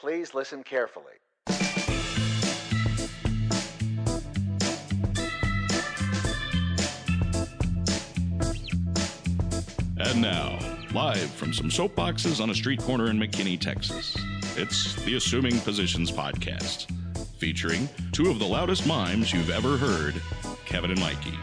Please listen carefully. And now, live from some soapboxes on a street corner in McKinney, Texas, it's the Assuming Positions Podcast, featuring two of the loudest mimes you've ever heard, Kevin and Mikey.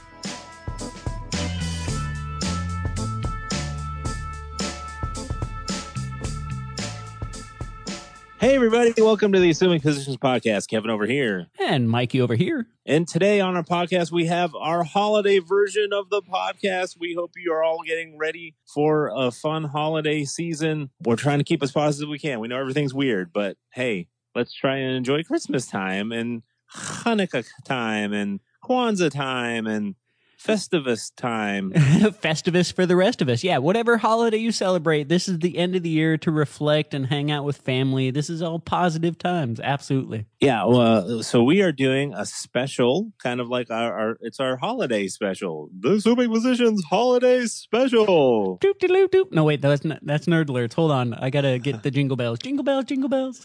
Hey, everybody. Welcome to the Assuming Positions Podcast. Kevin over here. And Mikey over here. And today on our podcast, we have our holiday version of the podcast. We hope you are all getting ready for a fun holiday season. We're trying to keep as positive as we can. We know everything's weird, but hey, let's try and enjoy Christmas time and Hanukkah time and Kwanzaa time and Festivus time. Festivus for the rest of us. Yeah, whatever holiday you celebrate, this is the end of the year to reflect and hang out with family. This is all positive times. Absolutely. Yeah, well, so we are doing a special, kind of like it's our holiday special. The Assuming Positions Holiday Special. Doop de loop doop. No, wait, that's Nerd Alerts. Hold on. I got to get the jingle bells. Jingle bells, jingle bells.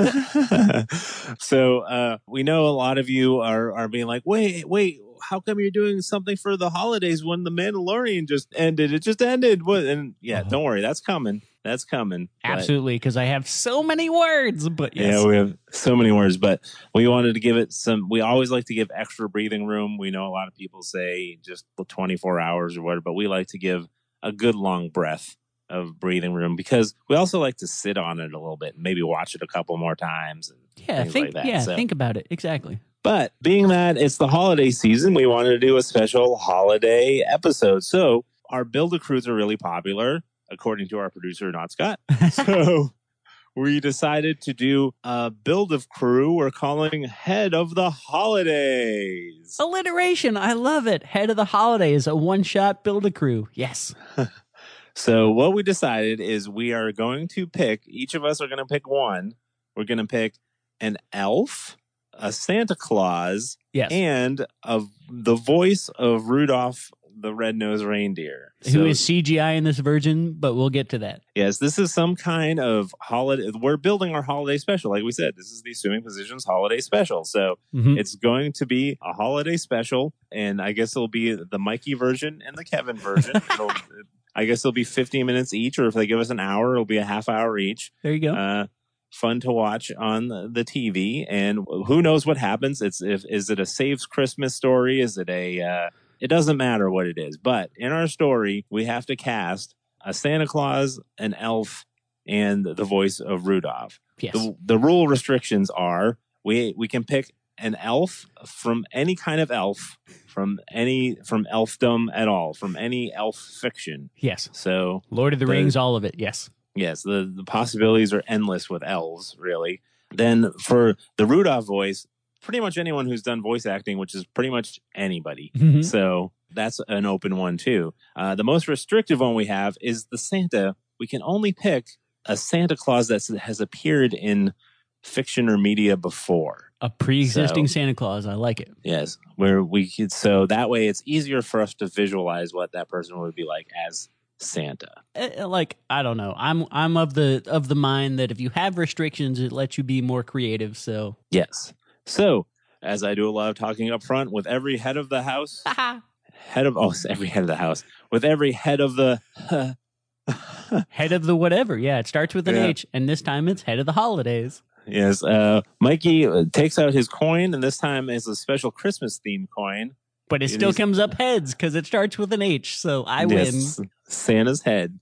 So we know a lot of you are being like, wait, how come you're doing something for the holidays when The Mandalorian just ended? It just ended. And yeah, don't worry. That's coming. That's coming. Absolutely, because I have so many words. But yes. Yeah, we have so many words, but we wanted to give it we always like to give extra breathing room. We know a lot of people say just 24 hours or whatever, but we like to give a good long breath of breathing room because we also like to sit on it a little bit and maybe watch it a couple more times. And think like that. Think about it. Exactly. But being that it's the holiday season, we wanted to do a special holiday episode. So our Build-A-Crews are really popular, according to our producer, Not Scott. So we decided to do a Build-A-Crew we're calling Head of the Holidays. Alliteration. I love it. Head of the Holidays, a one-shot Build-A-Crew. Yes. So what we decided is we are going to pick, each of us are going to pick one. We're going to pick an elf, a Santa Claus, yes, and the voice of Rudolph the Red-Nosed Reindeer. Who is CGI in this version, but we'll get to that. Yes, this is some kind of holiday. We're building our holiday special. Like we said, this is the Assuming Positions holiday special. So it's going to be a holiday special, and I guess it'll be the Mikey version and the Kevin version. I guess it'll be 15 minutes each, or if they give us an hour, it'll be a half hour each. There you go. Fun to watch on the TV, and who knows what happens. Is it a Saves Christmas story? Is it it doesn't matter what it is, but in our story, we have to cast a Santa Claus, an elf, and the voice of Rudolph. Yes. The rule restrictions are we can pick an elf from any kind of elf, from elfdom at all, from any elf fiction. Yes. So Lord of the Rings, all of it. Yes. Yes, the possibilities are endless with elves, really. Then for the Rudolph voice, pretty much anyone who's done voice acting, which is pretty much anybody. Mm-hmm. So that's an open one, too. The most restrictive one we have is the Santa. We can only pick a Santa Claus that has appeared in fiction or media before. A pre-existing Santa Claus. I like it. Yes, where we could, so that way it's easier for us to visualize what that person would be like as Santa. Like, I don't know. I'm of the mind that if you have restrictions, it lets you be more creative. So yes. So as I do a lot of talking up front, with every head of the house, every head of the house, with every head of the head of the whatever. Yeah, it starts with an H, and this time it's head of the holidays. Yes. Mikey takes out his coin, and this time it's a special Christmas themed coin. But it still comes up heads because it starts with an H, so I win. Santa's head.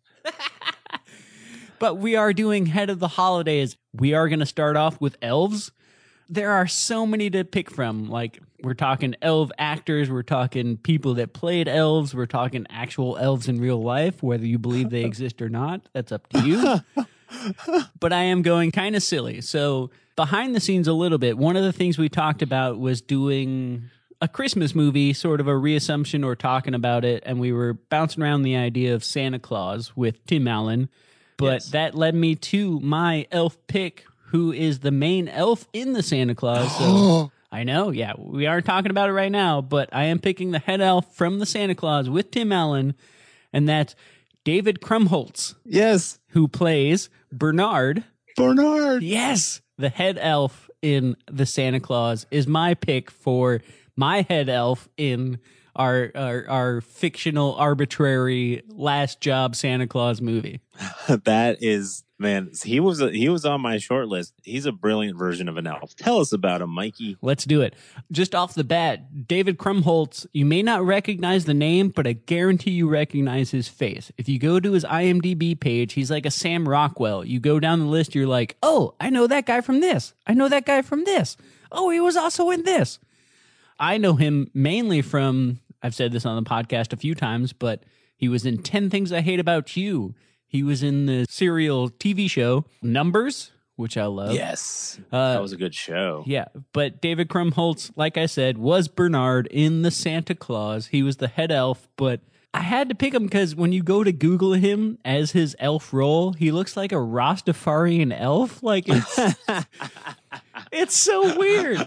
But we are doing Head of the Holidays. We are going to start off with elves. There are so many to pick from. Like, we're talking elf actors. We're talking people that played elves. We're talking actual elves in real life, whether you believe they exist or not. That's up to you. But I am going kind of silly. So behind the scenes a little bit, one of the things we talked about was doing a Christmas movie, sort of a reassumption or talking about it, and we were bouncing around the idea of Santa Claus with Tim Allen, but that led me to my elf pick, who is the main elf in the Santa Claus. So I know, yeah, we aren't talking about it right now, but I am picking the head elf from the Santa Claus with Tim Allen, and that's David Krumholtz. Yes. Who plays Bernard Bernard. Yes, the head elf in the Santa Claus is my pick for my head elf in our fictional arbitrary last job Santa Claus movie. That is, man, he was on my short list. He's a brilliant version of an elf. Tell us about him, Mikey. Let's do it. Just off the bat, David Krumholtz, you may not recognize the name, but I guarantee you recognize his face. If you go to his IMDb page, he's like a Sam Rockwell. You go down the list, you're like, oh, I know that guy from this. I know that guy from this. Oh, he was also in this. I know him mainly from, I've said this on the podcast a few times, but he was in 10 Things I Hate About You. He was in the serial TV show Numbers, which I love. Yes, that was a good show. Yeah, but David Krumholtz, like I said, was Bernard in the Santa Claus. He was the head elf, but I had to pick him because when you go to Google him as his elf role, he looks like a Rastafarian elf. Like, it's so weird.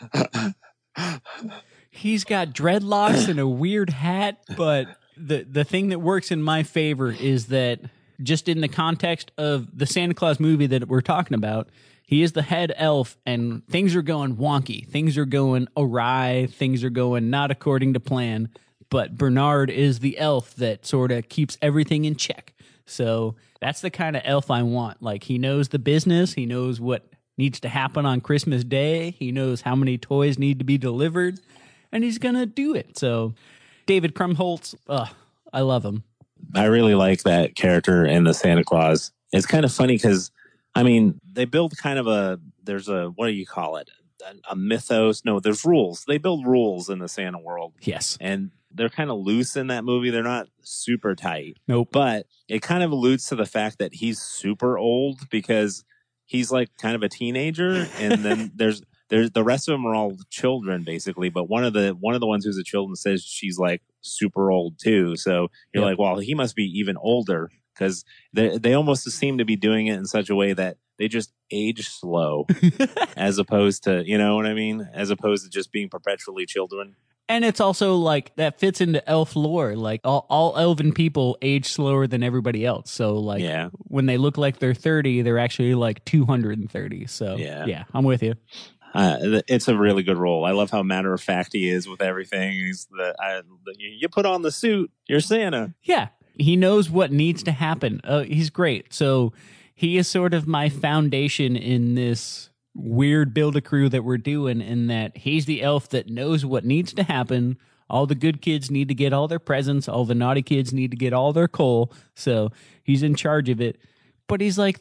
He's got dreadlocks and a weird hat, but the thing that works in my favor is that just in the context of the Santa Claus movie that we're talking about, he is the head elf and things are going wonky. Things are going awry. Things are going not according to plan. But Bernard is the elf that sort of keeps everything in check. So that's the kind of elf I want. Like, he knows the business. He knows what needs to happen on Christmas Day. He knows how many toys need to be delivered. And he's going to do it. So David Krumholtz, I love him. I really like that character in the Santa Claus. It's kind of funny because, I mean, they build kind of there's a, what do you call it? A mythos. No, there's rules. They build rules in the Santa world. Yes. And they're kind of loose in that movie. They're not super tight. Nope. But it kind of alludes to the fact that he's super old because he's like kind of a teenager. And then there's the rest of them are all children basically. But one of the ones who's a children says she's like super old too. So you're like, well, he must be even older because they almost seem to be doing it in such a way that they just age slow as opposed to, you know what I mean? As opposed to just being perpetually children. And it's also like that fits into elf lore. Like all elven people age slower than everybody else. So like when they look like they're 30, they're actually like 230. So yeah, I'm with you. It's a really good role. I love how matter of fact he is with everything. You put on the suit, you're Santa. Yeah, he knows what needs to happen. He's great. So he is sort of my foundation in this weird Build-A-Crew that we're doing, in that he's the elf that knows what needs to happen. All the good kids need to get all their presents. All the naughty kids need to get all their coal. So he's in charge of it. But he's like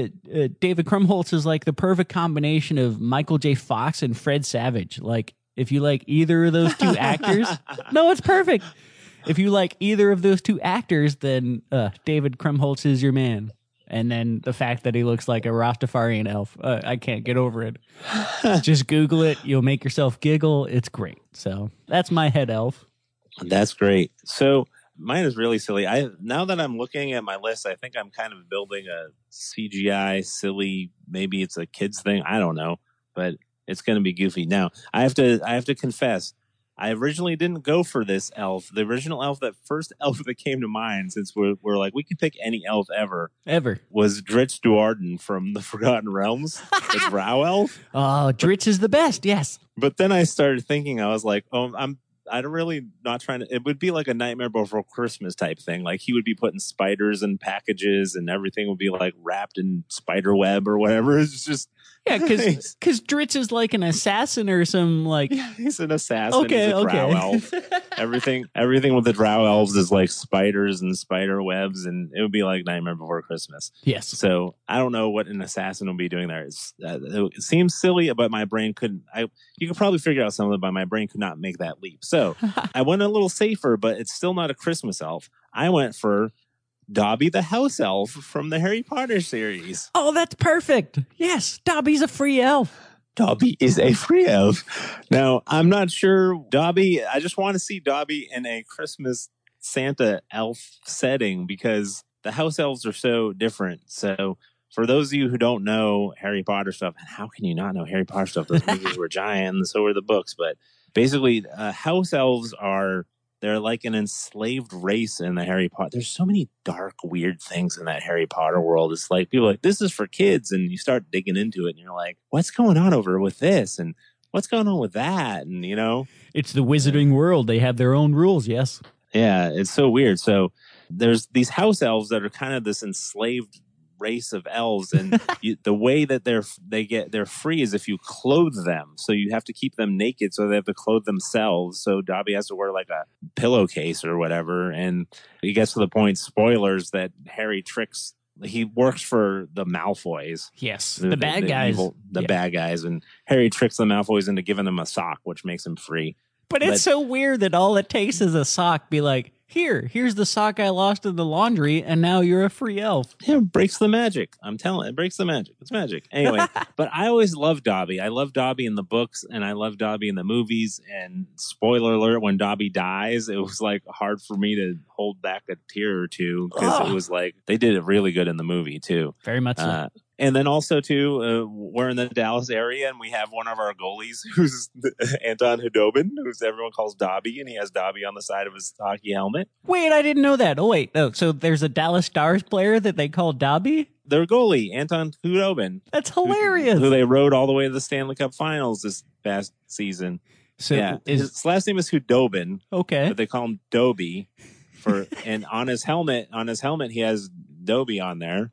David Krumholtz is like the perfect combination of Michael J. Fox and Fred Savage. Like, if you like either of those two actors, no, it's perfect. If you like either of those two actors, then David Krumholtz is your man. And then the fact that he looks like a Rastafarian elf, I can't get over it. Just Google it. You'll make yourself giggle. It's great. So that's my head elf. That's great. So mine is really silly. Now that I'm looking at my list, I think I'm kind of building a CGI silly, maybe it's a kids thing. I don't know, but it's going to be goofy. Now I have to confess, I originally didn't go for this elf. The original elf, that first elf that came to mind, since we're like, we could pick any elf ever, was Dritz Duarden from the Forgotten Realms, the Drow elf. Oh, Dritz is the best. Yes. But then I started thinking, I was like, I'm really not trying to. It would be like a Nightmare Before Christmas type thing. Like, he would be putting spiders in packages, and everything would be like wrapped in spider web or whatever. It's just because Dritz is like an assassin or some like. Yeah, he's an assassin. Okay, he's a drow elf. Everything with the drow elves is like spiders and spider webs, and it would be like Nightmare Before Christmas. Yes. So I don't know what an assassin would be doing there. It seems silly, but my brain couldn't. You could probably figure out something, but my brain could not make that leap. So I went a little safer, but it's still not a Christmas elf. I went for Dobby the house elf from the Harry Potter series. Oh, that's perfect. Yes, Dobby's a free elf. Dobby is a free elf. Now, I'm not sure Dobby. I just want to see Dobby in a Christmas Santa elf setting because the house elves are so different. So for those of you who don't know Harry Potter stuff, and how can you not know Harry Potter stuff? Those movies were giant, and so were the books. But basically, house elves They're like an enslaved race in the Harry Potter. There's so many dark, weird things in that Harry Potter world. It's like people are like, this is for kids. And you start digging into it and you're like, what's going on over with this? And what's going on with that? And, it's the wizarding world. They have their own rules. Yes. Yeah, it's so weird. So there's these house elves that are kind of this enslaved race of elves, and the way that they're free is if you clothe them. So you have to keep them naked, so they have to clothe themselves. So Dobby has to wear like a pillowcase or whatever, and he gets to the point, spoilers, that Harry tricks. He works for the Malfoys. Yes, the bad guys. Bad guys, and Harry tricks the Malfoys into giving him a sock, which makes him free. But it's so weird that all it takes is a sock. Be like, here's the sock I lost in the laundry, and now you're a free elf. Yeah, it breaks the magic. I'm telling you, it breaks the magic. It's magic. Anyway, but I always loved Dobby. I love Dobby in the books, and I love Dobby in the movies. And spoiler alert, when Dobby dies, it was like hard for me to hold back a tear or two, because it was like they did it really good in the movie too. Very much so. And then also, too, we're in the Dallas area, and we have one of our goalies who's Anton Hudobin, who's everyone calls Dobby, and he has Dobby on the side of his hockey helmet. Wait, I didn't know that. Oh, wait. Oh, so there's a Dallas Stars player that they call Dobby? Their goalie, Anton Hudobin. That's hilarious. Who they rode all the way to the Stanley Cup Finals this past season. So yeah, his last name is Hudobin. Okay. But they call him Dobby. And on his helmet, he has Dobby on there.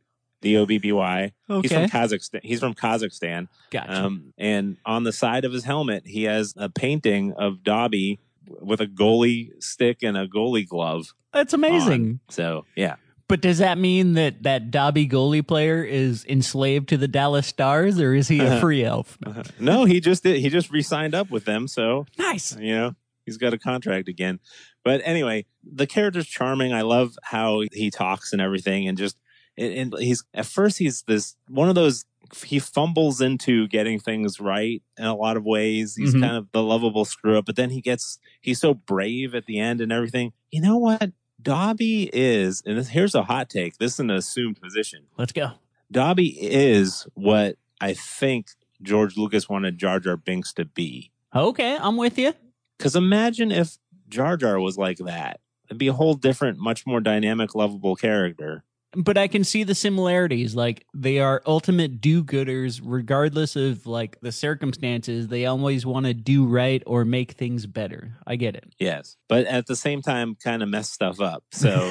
Dobby. Okay. He's from Kazakhstan. Gotcha. And on the side of his helmet, he has a painting of Dobby with a goalie stick and a goalie glove. That's amazing. On. So, yeah. But does that mean that Dobby goalie player is enslaved to the Dallas Stars, or is he a free elf? No, he just re-signed up with them. So nice. He's got a contract again. But anyway, the character's charming. I love how he talks and everything, and just. And he's this one of those, he fumbles into getting things right in a lot of ways. He's kind of the lovable screw up, but then he's so brave at the end and everything. You know what? Dobby is, and here's a hot take. This is an assumed position. Let's go. Dobby is what I think George Lucas wanted Jar Jar Binks to be. Okay, I'm with you. Because imagine if Jar Jar was like that. It'd be a whole different, much more dynamic, lovable character. But I can see the similarities. Like, they are ultimate do-gooders, regardless of like the circumstances. They always want to do right or make things better. I get it. Yes, but at the same time, kind of mess stuff up. So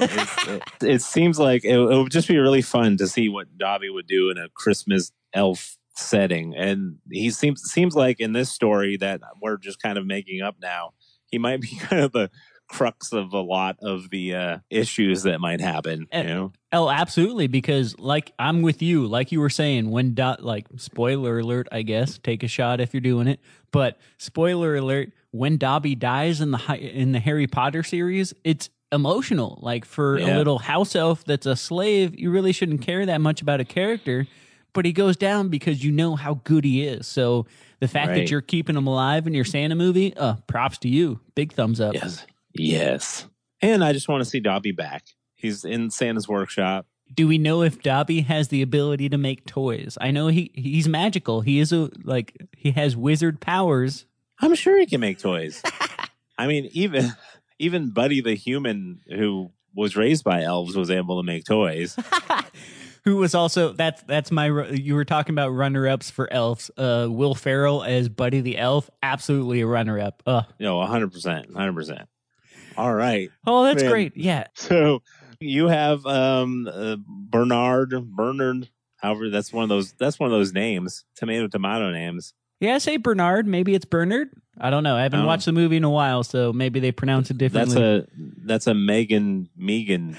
it seems like it would just be really fun to see what Dobby would do in a Christmas elf setting. And he seems like in this story that we're just kind of making up now, he might be kind of the crux of a lot of the issues that might happen. Oh, absolutely. Because like I'm with you, like you were saying, when spoiler alert, I guess, take a shot if you're doing it. But spoiler alert, when Dobby dies in the Harry Potter series, it's emotional. Like for a little house elf that's a slave, you really shouldn't care that much about a character. But he goes down because you know how good he is. So the fact that you're keeping him alive in your Santa movie, props to you. Big thumbs up. Yes. And I just want to see Dobby back. He's in Santa's workshop. Do we know if Dobby has the ability to make toys? I know he's magical. He is he has wizard powers. I'm sure he can make toys. I mean, even Buddy the human, who was raised by elves, was able to make toys. Who was also that's my, you were talking about runner-ups for elves. Will Ferrell as Buddy the elf, absolutely a runner-up. 100%. All right. Oh, that's great. Yeah. So you have Bernard. However, that's one of those names. Tomato names. Yeah, I say Bernard. Maybe it's Bernard. I don't know. I haven't watched the movie in a while, so maybe they pronounce it differently. That's a Megan name.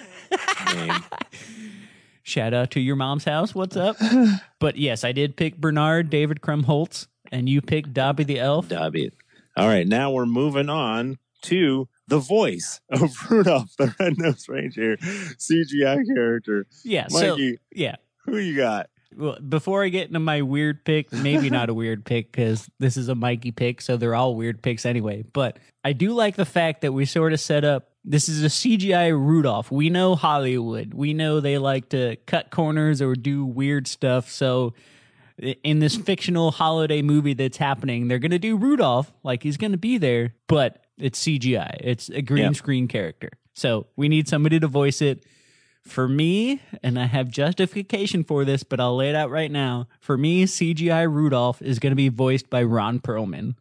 Shout out to your mom's house. What's up? But yes, I did pick Bernard, David Krumholtz, and you picked Dobby the elf. Dobby. All right, now we're moving on to the voice of Rudolph the Red-Nosed Reindeer, CGI character. Yeah, Mikey, who you got? Well, before I get into my weird pick, maybe not a weird pick because this is a Mikey pick, so they're all weird picks anyway. But I do like the fact that we sort of set up, this is a CGI Rudolph. We know Hollywood. We know they like to cut corners or do weird stuff. So in this fictional holiday movie that's happening, they're going to do Rudolph, like he's going to be there. But It's CGI. It's a green screen character. So we need somebody to voice it. For me, and I have justification for this, but I'll lay it out right now. For me, CGI Rudolph is going to be voiced by Ron Perlman.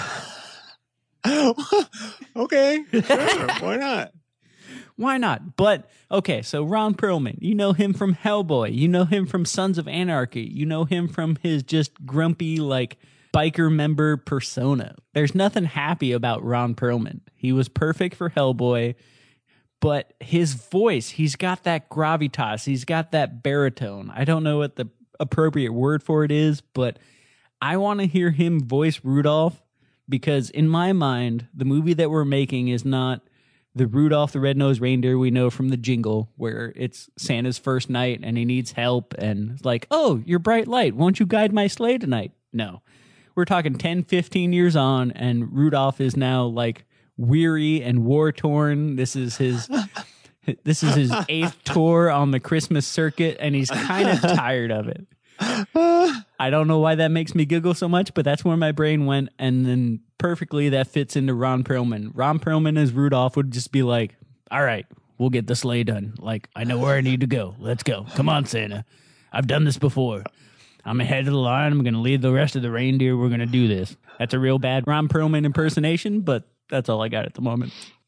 Okay, sure. Why not? Why not? But, okay, so Ron Perlman, you know him from Hellboy. You know him from Sons of Anarchy. You know him from his just grumpy, like, biker member persona. There's nothing happy about Ron Perlman. He was perfect for Hellboy. But his voice, he's got that gravitas. He's got that baritone. I don't know what the appropriate word for it is, but I want to hear him voice Rudolph because in my mind, the movie that we're making is not the Rudolph the Red-Nosed Reindeer we know from the Jingle, where it's Santa's first night and he needs help and it's like, oh, your bright light, won't you guide my sleigh tonight? No. We're talking 10, 15 years on and Rudolph is now like weary and war-torn. This is his eighth tour on the Christmas circuit, and he's kind of tired of it. I don't know why that makes me giggle so much, but that's where my brain went, and then perfectly that fits into Ron Perlman. Ron Perlman as Rudolph would just be like, all right, we'll get the sleigh done. Like, I know where I need to go. Let's go. Come on, Santa. I've done this before. I'm ahead of the line. I'm going to lead the rest of the reindeer. We're going to do this. That's a real bad Ron Perlman impersonation, but that's all I got at the moment.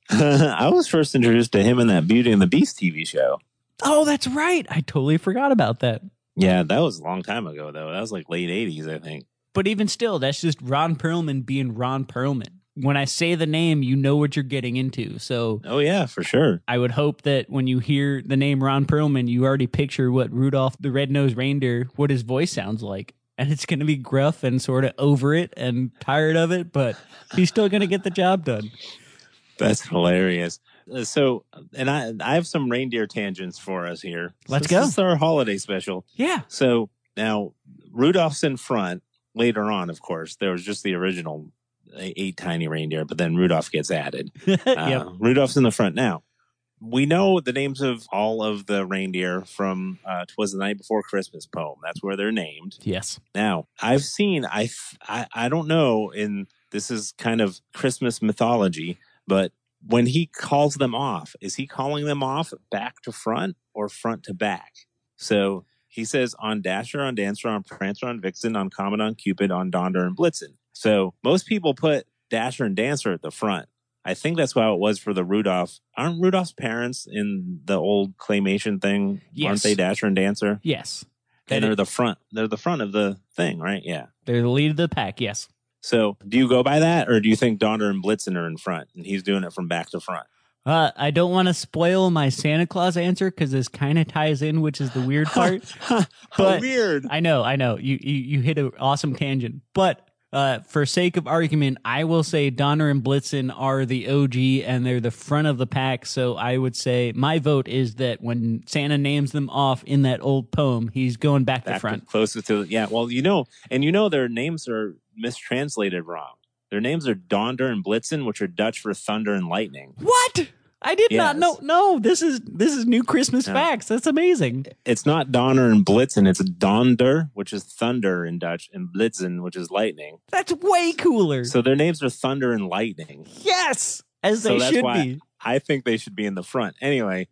I was first introduced to him in that Beauty and the Beast TV show. Oh, that's right. I totally forgot about that. Yeah, that was a long time ago, though. That was like late 80s, I think. But even still, that's just Ron Perlman being Ron Perlman. When I say the name, you know what you're getting into. So, oh, yeah, for sure. I would hope that when you hear the name Ron Perlman, you already picture what Rudolph the Red-Nosed Reindeer, what his voice sounds like. And it's going to be gruff and sort of over it and tired of it, but he's still going to get the job done. That's hilarious. So, and I have some reindeer tangents for us here. Let's go. This is our holiday special. Yeah. So now Rudolph's in front. Later on, of course, there was just the original 8 tiny reindeer, but then Rudolph gets added. Yep. Rudolph's in the front now. We know the names of all of the reindeer from 'Twas the Night Before Christmas poem. That's where they're named. Yes. Now, I've seen, I don't know, this is kind of Christmas mythology, but when he calls them off, is he calling them off back to front or front to back? So he says on Dasher, on Dancer, on Prancer, on Vixen, on Comet, on Cupid, on Donder, and Blitzen. So most people put Dasher and Dancer at the front. I think that's how it was for the Rudolph. Aren't Rudolph's parents in the old claymation thing? Yes. Aren't they Dasher and Dancer? Yes. And they're the front. They're the front of the thing, right? Yeah. They're the lead of the pack, yes. So do you go by that, or do you think Donder and Blitzen are in front and he's doing it from back to front? I don't want to spoil my Santa Claus answer because this kind of ties in, which is the weird part. But weird. I know. You hit an awesome tangent. But for sake of argument, I will say Donner and Blitzen are the OG and they're the front of the pack. So I would say my vote is that when Santa names them off in that old poem, he's going back to front. Closest to, yeah. Well, their names are mistranslated wrong. Their names are Donder and Blitzen, which are Dutch for thunder and lightning. What? I did not know. No, this is new Christmas facts. That's amazing. It's not Donner and Blitzen. It's Donder, which is thunder in Dutch, and Blitzen, which is lightning. That's way cooler. So their names are Thunder and Lightning. Yes, as they should be. I think they should be in the front. Anyway,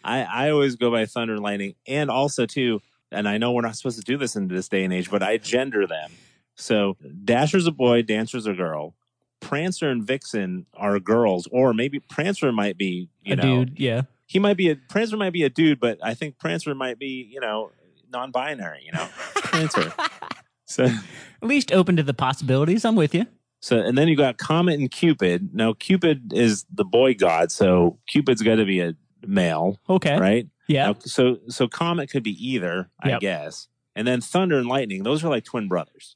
I always go by Thunder and Lightning. And also, too, and I know we're not supposed to do this in this day and age, but I gender them. So Dasher's a boy, Dancer's a girl. Prancer and Vixen are girls, or maybe Prancer might be, a dude. Yeah, Prancer might be a dude, but I think Prancer might be, non-binary. Prancer. So at least open to the possibilities. I'm with you. So, and then you got Comet and Cupid. Now, Cupid is the boy god, so Cupid's got to be a male. Okay, right? Yeah. Now, so Comet could be either, I guess. And then Thunder and Lightning, those are like twin brothers.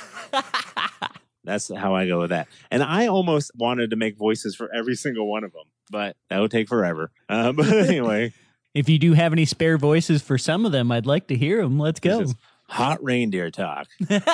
That's how I go with that. And I almost wanted to make voices for every single one of them, but that would take forever. But anyway. If you do have any spare voices for some of them, I'd like to hear them. Let's go. Hot reindeer talk.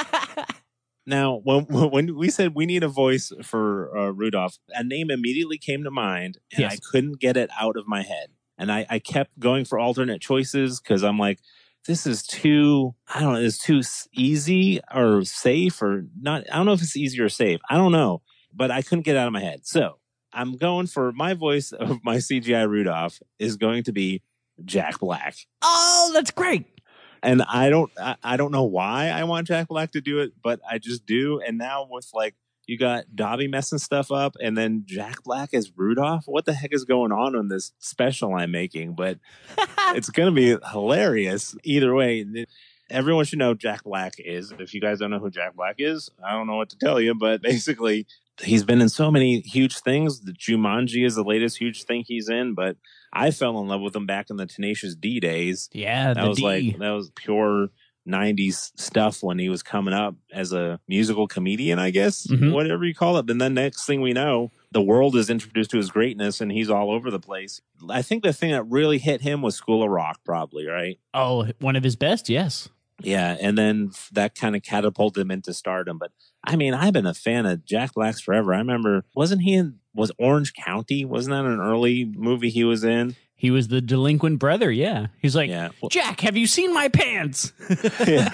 Now, when we said we need a voice for Rudolph, a name immediately came to mind, and I couldn't get it out of my head. And I kept going for alternate choices because I'm like, this is too, it's too easy or safe or not. I don't know if it's easy or safe. I don't know, but I couldn't get it out of my head. So I'm going for my voice of my CGI Rudolph is going to be Jack Black. Oh, that's great. And I don't know why I want Jack Black to do it, but I just do. And now with like, you got Dobby messing stuff up and then Jack Black as Rudolph. What the heck is going on this special I'm making? But it's going to be hilarious either way. Everyone should know Jack Black is. If you guys don't know who Jack Black is, I don't know what to tell you, but basically he's been in so many huge things. The Jumanji is the latest huge thing he's in, but I fell in love with him back in the Tenacious D days. Yeah, that was pure 90s stuff when he was coming up as a musical comedian, I guess, whatever you call it. And then next thing we know, the world is introduced to his greatness and he's all over the place. I think the thing that really hit him was School of Rock, probably, right? Oh, one of his best, yes. Yeah, and then that kind of catapulted him into stardom. But I mean, I've been a fan of Jack Black's forever. I remember, was Orange County? Wasn't that an early movie he was in? He was the delinquent brother, yeah. He's like, Jack, have you seen my pants? Yeah.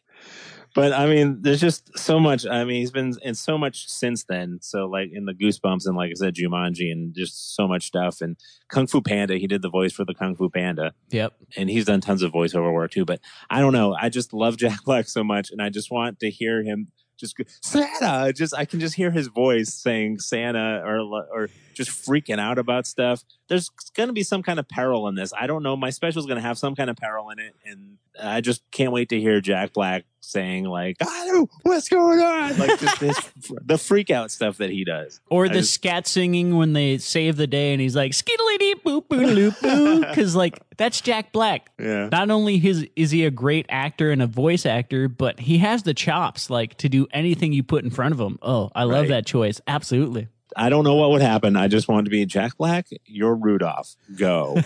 But I mean, there's just so much. I mean, he's been in so much since then. So like in the Goosebumps and like I said, Jumanji and just so much stuff. And Kung Fu Panda, he did the voice for the Kung Fu Panda. Yep. And he's done tons of voiceover work too. But I don't know. I just love Jack Black so much. And I just want to hear him just go, Santa. I can just hear his voice saying Santa or just freaking out about stuff. There's going to be some kind of peril in this. I don't know. My special is going to have some kind of peril in it. And I just can't wait to hear Jack Black saying like, I know what's going on. Like just the freak out stuff that he does. Or the scat singing when they save the day and he's like, skiddly dee boop boo loop boo. Because like, that's Jack Black. Yeah. Not only is he a great actor and a voice actor, but he has the chops like to do anything you put in front of him. Oh, I love that choice. Absolutely. I don't know what would happen. I just wanted to be Jack Black. You're Rudolph. Go.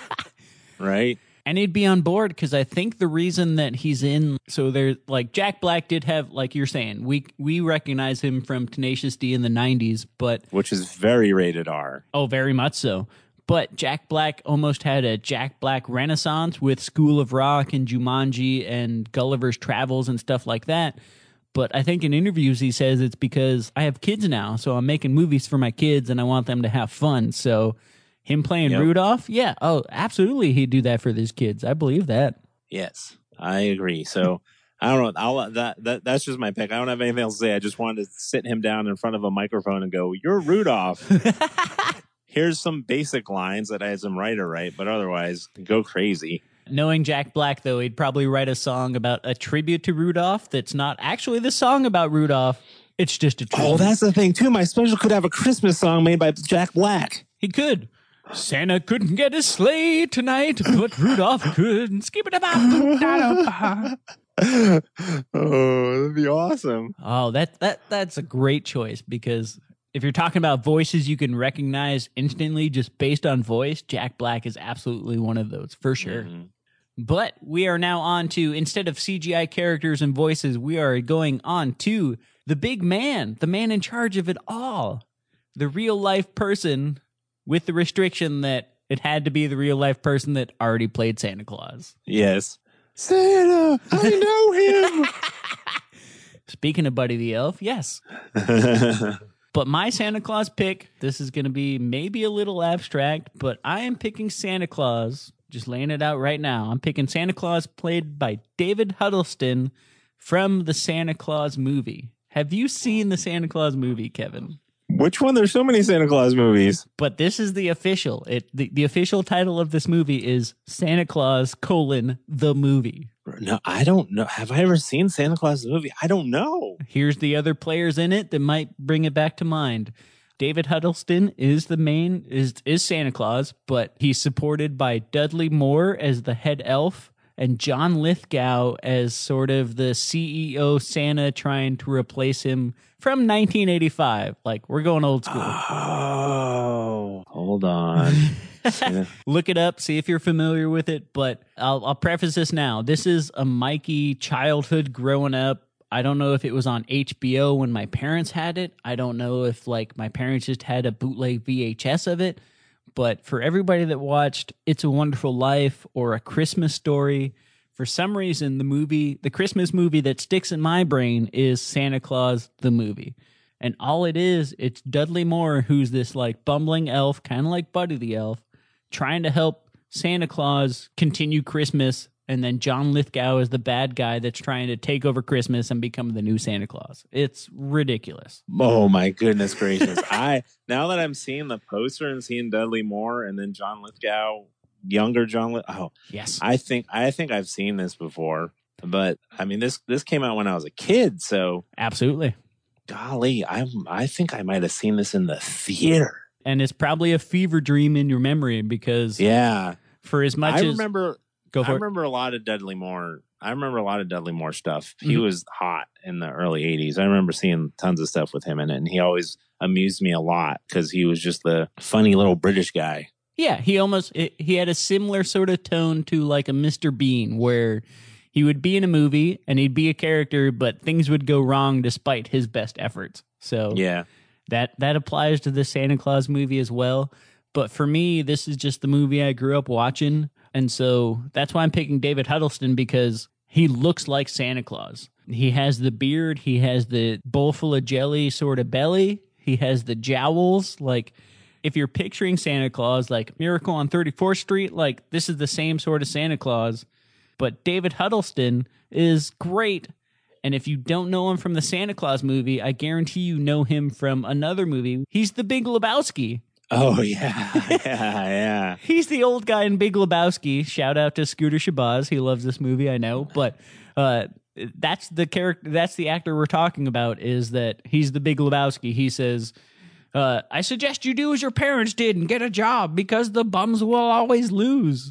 Right? And he'd be on board because I think the reason that he's in, so there, like Jack Black did have, like you're saying, we recognize him from Tenacious D in the 90s, but which is very rated R. Oh, very much so. But Jack Black almost had a Jack Black renaissance with School of Rock and Jumanji and Gulliver's Travels and stuff like that. But I think in interviews he says it's because I have kids now, so I'm making movies for my kids and I want them to have fun. So him playing Rudolph, yeah, oh, absolutely, he'd do that for his kids. I believe that. Yes, I agree. So I don't know. That's just my pick. I don't have anything else to say. I just wanted to sit him down in front of a microphone and go, "You're Rudolph." Here's some basic lines that I had some writer write, but otherwise, go crazy. Knowing Jack Black, though, he'd probably write a song about a tribute to Rudolph that's not actually the song about Rudolph. It's just a tribute. Oh, that's the thing, too. My special could have a Christmas song made by Jack Black. He could. Santa couldn't get his sleigh tonight, but Rudolph could. Skip it about. Oh, that'd be awesome. Oh, that's a great choice because if you're talking about voices you can recognize instantly just based on voice, Jack Black is absolutely one of those, for sure. Mm-hmm. But we are now on to, instead of CGI characters and voices, we are going on to the big man, the man in charge of it all, the real-life person with the restriction that it had to be the real-life person that already played Santa Claus. Yes. Santa, I know him. Speaking of Buddy the Elf, yes. But my Santa Claus pick, this is going to be maybe a little abstract, but I am picking Santa Claus, just laying it out right now. I'm picking Santa Claus played by David Huddleston from the Santa Claus movie. Have you seen the Santa Claus movie, Kevin? Which one? There's so many Santa Claus movies. But this is the official. The official title of this movie is Santa Claus, the movie. No, I don't know. Have I ever seen Santa Claus the movie? I don't know. Here's the other players in it that might bring it back to mind. David Huddleston is the main, is Santa Claus, but he's supported by Dudley Moore as the head elf and John Lithgow as sort of the CEO Santa trying to replace him from 1985. Like, we're going old school. Oh, hold on. Look it up, see if you're familiar with it, but I'll preface this now. This is a Mikey childhood growing up. I don't know if it was on HBO when my parents had it. I don't know if like my parents just had a bootleg VHS of it. But for everybody that watched It's a Wonderful Life or A Christmas Story, for some reason the Christmas movie that sticks in my brain is Santa Claus the movie. And all it is, it's Dudley Moore, who's this like bumbling elf, kind of like Buddy the Elf, trying to help Santa Claus continue Christmas. And then John Lithgow is the bad guy that's trying to take over Christmas and become the new Santa Claus. It's ridiculous. Oh my goodness gracious. Now that I'm seeing the poster and seeing Dudley Moore and then John Lithgow, younger yes. I think I've seen this before. But I mean this came out when I was a kid, so absolutely. Golly, I think I might have seen this in the theater. And it's probably a fever dream in your memory because for as much I remember I remember a lot of Dudley Moore. I remember a lot of Dudley Moore stuff. He was hot in the early 80s. I remember seeing tons of stuff with him in it, and he always amused me a lot because he was just the funny little British guy. Yeah, he had a similar sort of tone to like a Mr. Bean, where he would be in a movie and he'd be a character, but things would go wrong despite his best efforts. So yeah, that applies to the Santa Claus movie as well. But for me, this is just the movie I grew up watching. And so that's why I'm picking David Huddleston, because he looks like Santa Claus. He has the beard. He has the bowl full of jelly sort of belly. He has the jowls. Like, if you're picturing Santa Claus, like Miracle on 34th Street, like this is the same sort of Santa Claus. But David Huddleston is great. And if you don't know him from the Santa Claus movie, I guarantee you know him from another movie. He's the Big Lebowski. Oh, yeah. He's the old guy in Big Lebowski. Shout out to Scooter Shabazz. He loves this movie, I know. But that's the character. That's the actor we're talking about, is that he's the Big Lebowski. He says, I suggest you do as your parents did and get a job because the bums will always lose.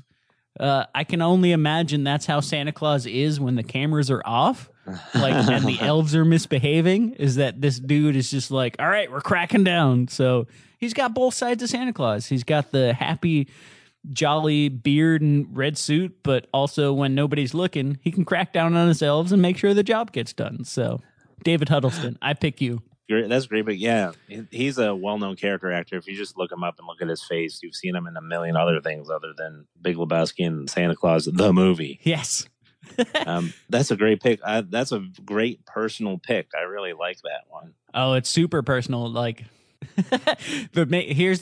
I can only imagine that's how Santa Claus is when the cameras are off. Like, and the elves are misbehaving, is that this dude is just like, all right, we're cracking down. So he's got both sides of Santa Claus. He's got the happy, jolly beard and red suit, but also when nobody's looking, he can crack down on his elves and make sure the job gets done. So David Huddleston, I pick you. That's great, but yeah, he's a well-known character actor. If you just look him up and look at his face, you've seen him in a million other things other than Big Lebowski and Santa Claus, the movie. Yes. That's a great pick. That's a great personal pick. I really like that one. Oh, it's super personal. Like, but here's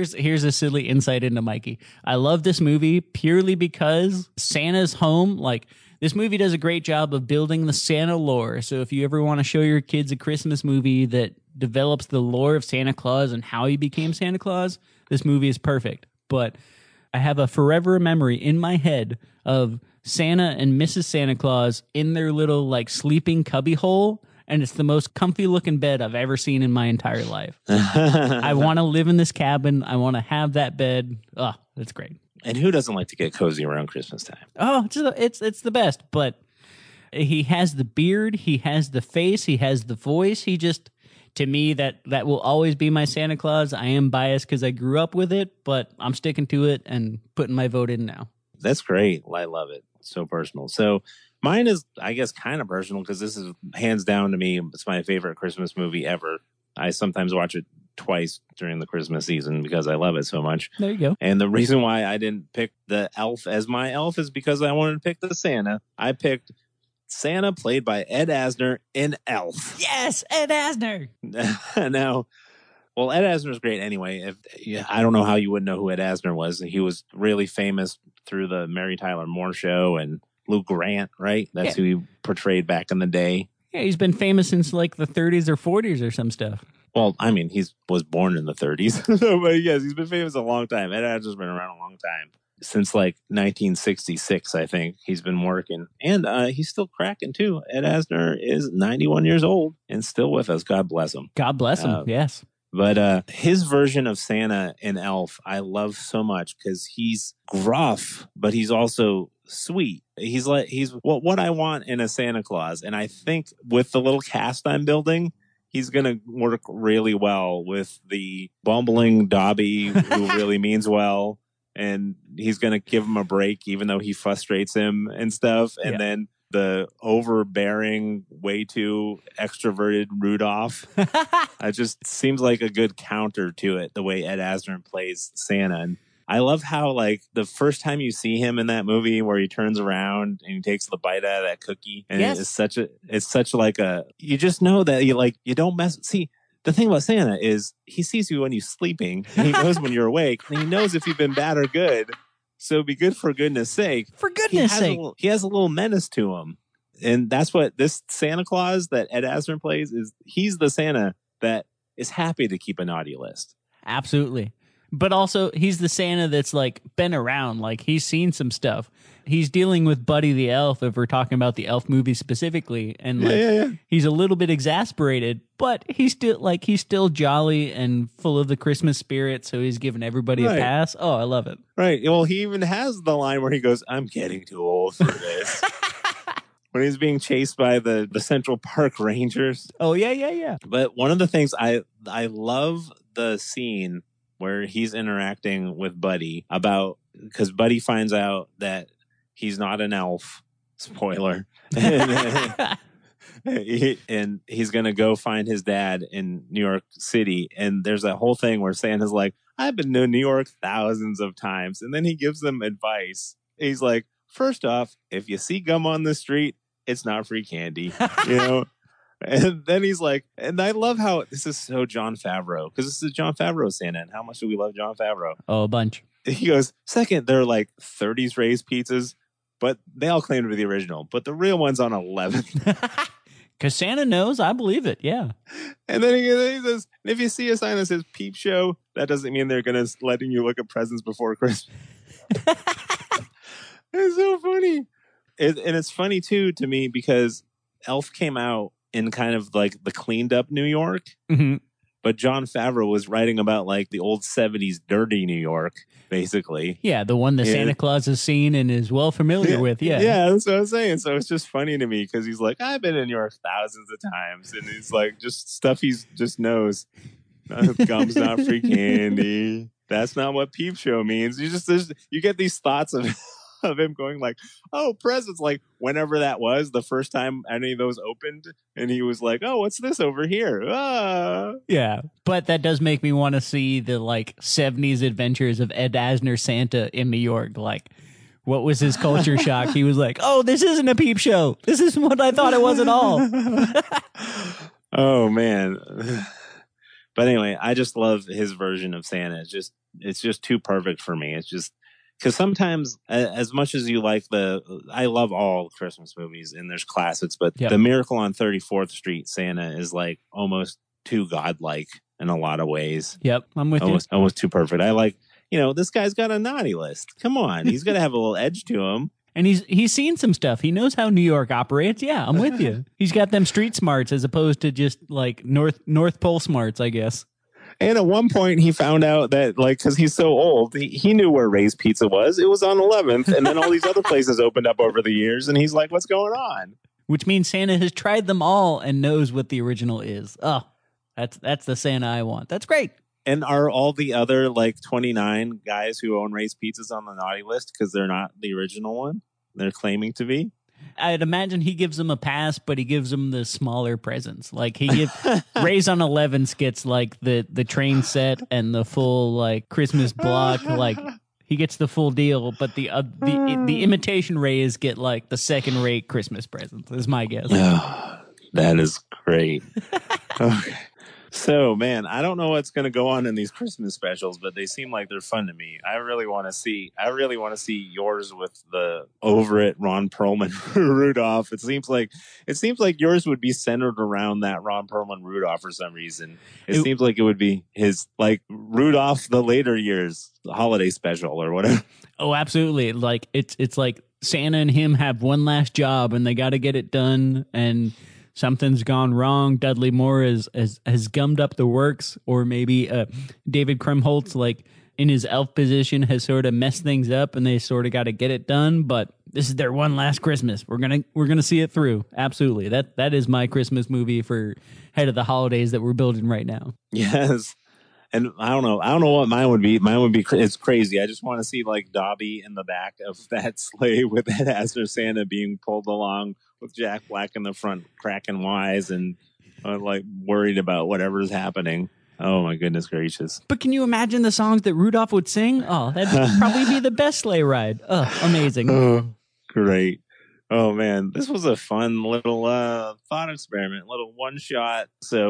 a silly insight into Mikey. I love this movie purely because Santa's home. Like, this movie does a great job of building the Santa lore. So if you ever want to show your kids a Christmas movie that develops the lore of Santa Claus and how he became Santa Claus, this movie is perfect. But I have a forever memory in my head of Santa and Mrs. Santa Claus in their little like sleeping cubby hole, and it's the most comfy looking bed I've ever seen in my entire life. I want to live in this cabin. I want to have that bed. Oh, that's great. And who doesn't like to get cozy around Christmas time? Oh, it's the best. But he has the beard, he has the face, he has the voice. He just, to me, that will always be my Santa Claus. I am biased because I grew up with it, but I'm sticking to it and putting my vote in now. That's great. I love it. So personal. So mine is, I guess, kind of personal because this is hands down to me. It's my favorite Christmas movie ever. I sometimes watch it twice during the Christmas season because I love it so much. There you go. And the reason why I didn't pick the elf as my elf is because I wanted to pick the Santa. I picked Santa, played by Ed Asner in Elf. Yes, Ed Asner. Now, well, Ed Asner's great anyway. I don't know how you wouldn't know who Ed Asner was. He was really famous through the Mary Tyler Moore Show and Lou Grant, right? That's who he portrayed back in the day. Yeah, he's been famous since like the 30s or 40s or some stuff. Well, I mean, he was born in the 30s. But yes, he's been famous a long time. Ed Asner's been around a long time. Since like 1966, I think he's been working. And he's still cracking too. Ed Asner is 91 years old and still with us. God bless him. God bless him, yes. But his version of Santa in Elf, I love so much because he's gruff, but he's also sweet. He's what I want in a Santa Claus. And I think with the little cast I'm building, he's going to work really well with the bumbling Dobby who really means well. And he's going to give him a break, even though he frustrates him and stuff. And then the overbearing, way too extroverted Rudolph. It just seems like a good counter to it, the way Ed Asner plays Santa. And I love how, like, the first time you see him in that movie where he turns around and he takes the bite out of that cookie. And it's such like you just know that you don't mess. See, the thing about Santa is he sees you when you're sleeping, and he knows when you're awake, and he knows if you've been bad or good. So be good for goodness sake. For goodness sake. He has a little menace to him. And that's what this Santa Claus that Ed Asner plays is. He's the Santa that is happy to keep a naughty list. Absolutely. But also, he's the Santa that's like been around. Like, he's seen some stuff. He's dealing with Buddy the Elf, if we're talking about the Elf movie specifically. And like, he's a little bit exasperated, but he's still jolly and full of the Christmas spirit. So he's giving everybody a pass. Oh, I love it. Right. Well, he even has the line where he goes, "I'm getting too old for this." When he's being chased by the Central Park Rangers. Oh, yeah. But one of the things I love the scene where he's interacting with Buddy about, because Buddy finds out that he's not an elf. Spoiler. And he's going to go find his dad in New York City. And there's that whole thing where Santa's like, "I've been to New York thousands of times." And then he gives them advice. He's like, "First off, if you see gum on the street, it's not free candy." You know? And then he's like, and I love how this is so Jon Favreau, because this is Jon Favreau Santa, and how much do we love Jon Favreau? Oh, a bunch. He goes, "Second, they're like 30s raised pizzas, but they all claim to be the original, but the real one's on 11th. Because Santa knows, I believe it, yeah. And then he says, "If you see a sign that says Peep Show, that doesn't mean they're going to letting you look at presents before Christmas." It's so funny. And it's funny, too, to me, because Elf came out in kind of like the cleaned up New York. Mm-hmm. But Jon Favreau was writing about like the old 70s dirty New York, basically. Yeah, the one that Santa Claus has seen and is well familiar with. Yeah. Yeah, that's what I'm saying. So it's just funny to me because he's like, "I've been in New York thousands of times." And he's like, just stuff he just knows. Gum's not free candy. That's not what Peep Show means. You get these thoughts of him going like, "Oh, presents," like whenever that was the first time any of those opened, and he was like, "Oh, what's this over here?" Yeah, but that does make me want to see the like 70s adventures of Ed Asner Santa in New York. Like, what was his culture shock? He was like, "Oh, this isn't a Peep Show. This isn't what I thought it was at all." Oh man. But anyway, I just love his version of Santa. It's just too perfect for me. It's just because sometimes, as much as you like I love all Christmas movies and there's classics, but The Miracle on 34th Street Santa is like almost too godlike in a lot of ways. Yep, I'm with you. Almost too perfect. I like, this guy's got a naughty list. Come on, he's got to have a little edge to him. And he's seen some stuff. He knows how New York operates. Yeah, I'm with you. He's got them street smarts as opposed to just like North Pole smarts, I guess. And at one point, he found out that, like, because he's so old, he knew where Ray's Pizza was. It was on 11th, and then all these other places opened up over the years, and he's like, "What's going on?" Which means Santa has tried them all and knows what the original is. Oh, that's the Santa I want. That's great. And are all the other, like, 29 guys who own Ray's Pizzas on the naughty list because they're not the original one? They're claiming to be? I'd imagine he gives them a pass, but he gives them the smaller presents. Like he gives Ray's on 11 gets like the train set and the full like Christmas block. Like he gets the full deal, but the imitation Rays get like the second rate Christmas presents. Is my guess. Oh, that is great. Okay. So, man, I don't know what's going to go on in these Christmas specials, but they seem like they're fun to me. I really want to see yours with the over it Ron Perlman Rudolph. It seems like yours would be centered around that Ron Perlman Rudolph for some reason. It seems like it would be his like Rudolph the later years holiday special or whatever. Oh, absolutely. Like it's like Santa and him have one last job and they got to get it done, and something's gone wrong. Dudley Moore has gummed up the works, or maybe David Krumholtz, like in his elf position, has sort of messed things up, and they sort of got to get it done. But this is their one last Christmas. We're gonna see it through. Absolutely, that is my Christmas movie for head of the holidays that we're building right now. Yes. And I don't know what mine would be. Mine would be, it's crazy. I just want to see like Dobby in the back of that sleigh with Ed Asner Santa being pulled along with Jack Black in the front, cracking wise and like worried about whatever's happening. Oh my goodness gracious. But can you imagine the songs that Rudolph would sing? Oh, that'd probably be the best sleigh ride. Oh, amazing. Oh, great. Oh man, this was a fun little thought experiment, little one shot. So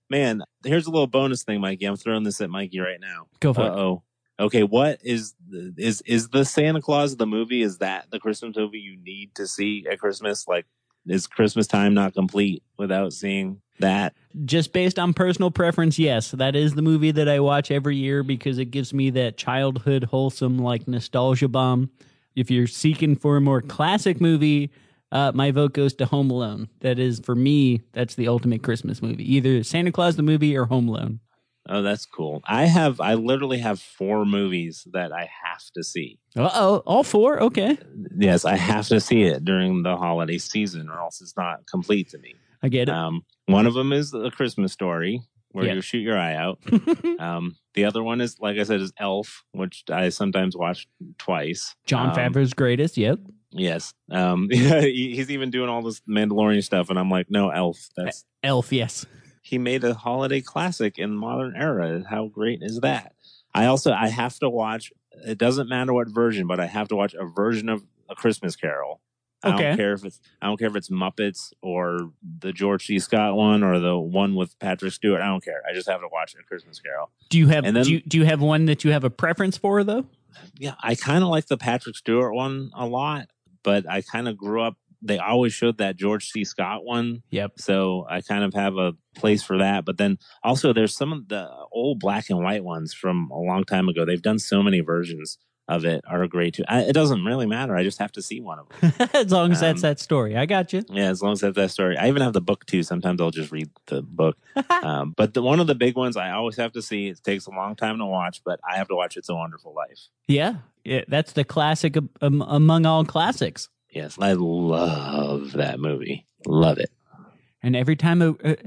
Man, here's a little bonus thing, Mikey. I'm throwing this at Mikey right now. Go for it. Uh-oh. Okay, what is the Santa Claus the movie? Is that the Christmas movie you need to see at Christmas? Like, is Christmas time not complete without seeing that? Just based on personal preference, yes. That is the movie that I watch every year because it gives me that childhood, wholesome, like, nostalgia bomb. If you're seeking for a more classic movie, my vote goes to Home Alone. That is, for me, that's the ultimate Christmas movie. Either Santa Claus the movie or Home Alone. Oh, that's cool. I literally have 4 movies that I have to see. Uh-oh, all 4? Okay. Yes, I have to see it during the holiday season or else it's not complete to me. I get it. One of them is A Christmas Story, where you shoot your eye out. The other one is, like I said, is Elf, which I sometimes watch twice. Jon Favreau's greatest, yep. Yes. He's even doing all this Mandalorian stuff, and I'm like, no, Elf. That's Elf, yes. He made a holiday classic in modern era. How great is that? I have to watch, it doesn't matter what version, but I have to watch a version of A Christmas Carol. I don't care if it's Muppets or the George C. Scott one or the one with Patrick Stewart. I don't care. I just have to watch A Christmas Carol. Do you have do you have one that you have a preference for though? Yeah, I kind of like the Patrick Stewart one a lot, but I kind of grew up. They always showed that George C. Scott one. Yep. So I kind of have a place for that. But then also there's some of the old black and white ones from a long time ago. They've done so many versions of it are great too. It doesn't really matter. I just have to see one of them. As long as that's that story. I got you. Yeah, as long as that's that story. I even have the book too. Sometimes I'll just read the book. But one of the big ones I always have to see. It takes a long time to watch, but I have to watch It's a Wonderful Life. Yeah, that's the classic among all classics. Yes, I love that movie. Love it. And every time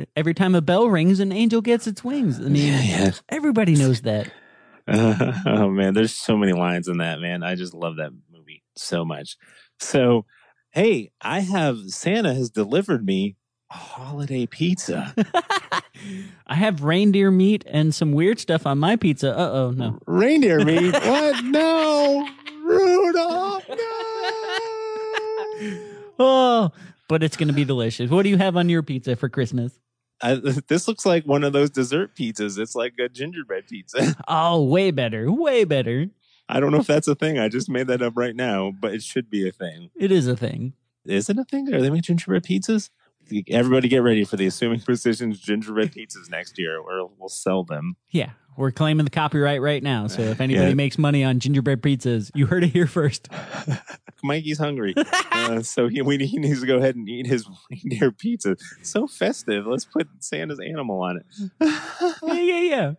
a bell rings, an angel gets its wings. I mean, everybody knows that. Oh man, there's so many lines in that, man. I just love that movie so much. So, hey, Santa has delivered me a holiday pizza. I have reindeer meat and some weird stuff on my pizza. Uh-oh, no. Reindeer meat? What? No. Rudolph, no. Oh, but it's going to be delicious. What do you have on your pizza for Christmas? This looks like one of those dessert pizzas. It's like a gingerbread pizza. Oh, way better. Way better. I don't know if that's a thing. I just made that up right now, but it should be a thing. It is a thing. Is it a thing? Are they making gingerbread pizzas? Everybody get ready for the Assuming Precision's gingerbread pizzas next year, where we'll sell them. Yeah. We're claiming the copyright right now. So if anybody makes money on gingerbread pizzas, you heard it here first. Mikey's hungry. So he needs to go ahead and eat his reindeer pizza. So festive. Let's put Santa's animal on it. Yeah.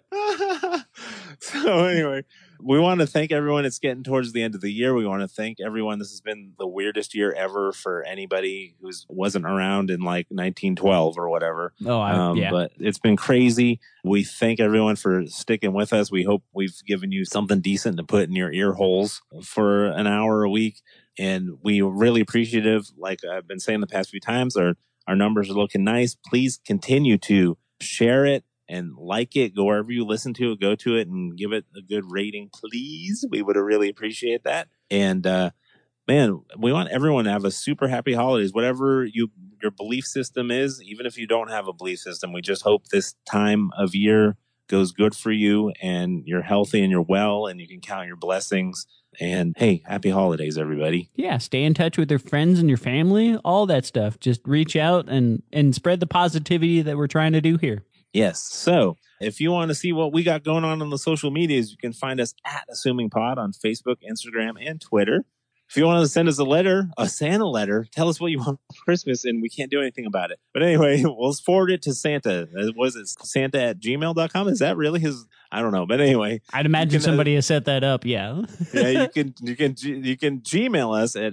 So anyway, we want to thank everyone. It's getting towards the end of the year. We want to thank everyone. This has been the weirdest year ever for anybody who wasn't around in like 1912 or whatever. But it's been crazy. We thank everyone for sticking with us. We hope we've given you something decent to put in your ear holes for an hour a week. And we really appreciative. Like I've been saying the past few times, our numbers are looking nice. Please continue to share it and like it. Go wherever you listen to it, go to it and give it a good rating, please. We would really appreciate that. And man, we want everyone to have a super happy holidays. Whatever your belief system is, even if you don't have a belief system, we just hope this time of year goes good for you and you're healthy and you're well and you can count your blessings. And hey, happy holidays, everybody. Yeah, stay in touch with your friends and your family, all that stuff. Just reach out and spread the positivity that we're trying to do here. Yes. So if you want to see what we got going on the social medias, you can find us at Assuming Pod on Facebook, Instagram, and Twitter. If you want to send us a Santa letter, tell us what you want for Christmas, and we can't do anything about it. But anyway, we'll forward it to Santa. Was it Santa@gmail.com? Is that really his? I don't know. But anyway, I'd imagine somebody has set that up. Yeah. Yeah, you can Gmail us at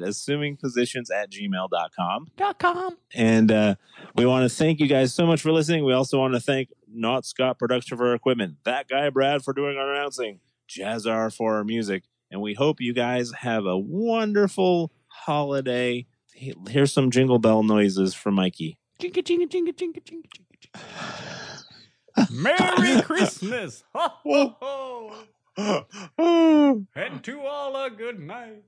assumingpositions@gmail.com. And we want to thank you guys so much for listening. We also want to thank Not Scott Production for our equipment, that guy Brad for doing our announcing, Jazzar for our music. And we hope you guys have a wonderful holiday. Here's some jingle bell noises from Mikey. Jingle, jingle, jingle, jingle, jingle, jingle. Merry Christmas! Ho, ho, ho. And to all a good night.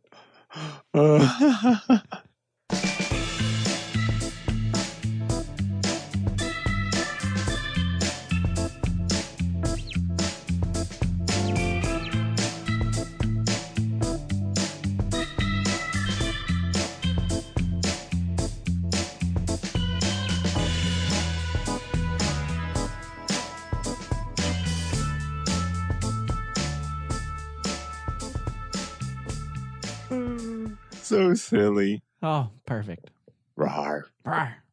So silly. Oh, perfect. Rawr. Rawr.